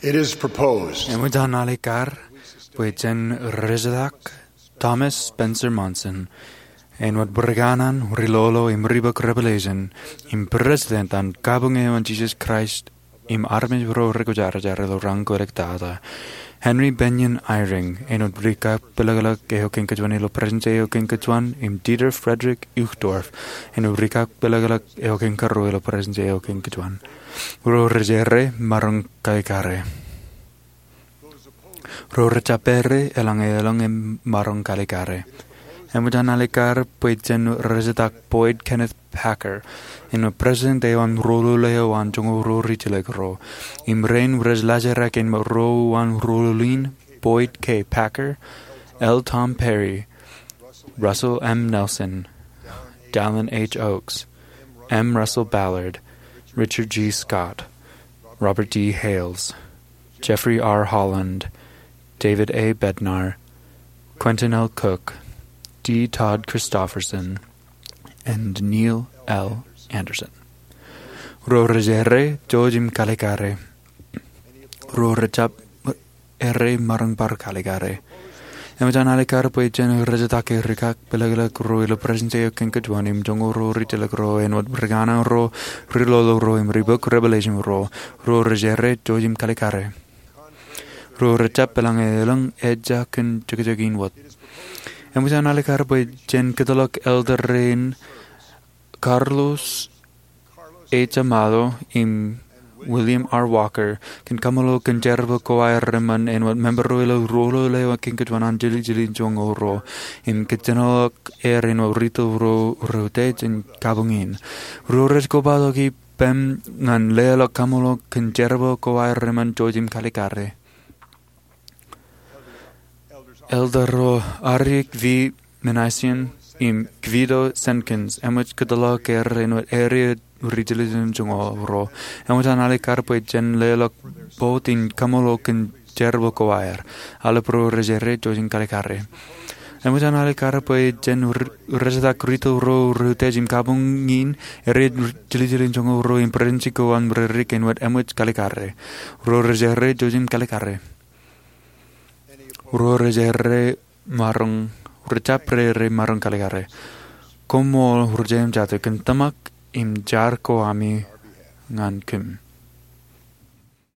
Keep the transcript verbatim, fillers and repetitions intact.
It is proposed Emudan alikar Puiten Rezadak Thomas Spencer Monson en wat Berganan Rilolo im Ribak Revelation im President an Kabunge on Jesus Christ im Armin Ro Regojarajaro Rango Electada Henry Benyon Eyring en wat Brika Pelagala Geo Kinkajwan lo Presenteo Kinkajwan im Dieter Frederick Uchtdorf en Brika Pelagala Eo Kinkaro lo Presenteo Kinkajwan Ro Regere Marong Kaikare Ro Rechapere elang elang em Marong Kalikare Emudan alikar Puiten Rezadak Boyd Kenneth Packer in President Ewan Rolo Leo an Jongo Ro Ritilegro im Rein Reslazerek in Ro Wan Rolin Boyd K. Packer L. Tom Perry Russell M. Nelson Dallin H. Oakes M. Russell Ballard Richard G. Scott Robert D. Hales Jeffrey R. Holland David A. Bednar Quentin L. Cook D. Todd Christofferson and Neil L. Anderson. Ro Regere Jojim Kalikare Ro Rechap Ere Marangbar Kaligare Emudan alikar Puiten Rezatake Rikak Pelagala Ro lo Presenteo Kinkajwanim Jongo Ro Ritelagro en wat Brigana Ro Rilolo Ro im Ribuk Revelation Ro Ro Regere Jojim Kalikare Ro Rechap Pelangelang Edja Kin Jagajagin wat Emudan alikar Puiten Catalog Elder Rein Carlos H. Amado im William R. Walker can kamalo can jerbo koai reman en wat member roilo rolo leo kin katwanan jili jili jongo ro im kitano er en rito ro rotate en kabungin ro res kobado ki pem ngan leo kamalo can jerbo koai reman jojim kalikare Eldero Arik V. Menasian im Guido Senkins emuch kadala ker en wat area Uritilizum Jongo Ro Emudan alikar Puiten lelok botin kamolo kin jerbo koair Alepro Regere Jojin Kalikare Emudan alikar Puiten Rezadak Rito Ro Rutejim Kabungin Erid Jilizilin Jongo Ro in Princico an Brerik en wat emuch Kalikare Ro Regere Jojim Kalikare Ro Regere Marong Rechapre Re Marong Kalikare Como Urjem Jatu Kintamak im Jarko Ami Ngan Kim